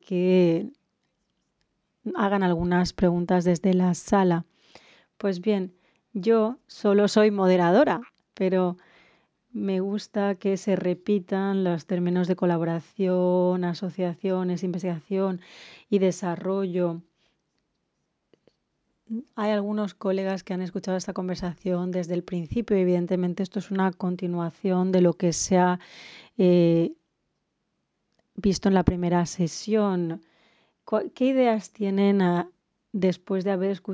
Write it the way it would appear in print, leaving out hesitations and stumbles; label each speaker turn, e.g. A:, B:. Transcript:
A: que hagan algunas preguntas desde la sala. Pues bien, yo solo soy moderadora, pero me gusta que se repitan los términos de colaboración, asociaciones, investigación y desarrollo. Hay algunos colegas que han escuchado esta conversación desde el principio y evidentemente esto es una continuación de lo que se ha visto en la primera sesión. ¿Qué ideas tienen después de haber escuchado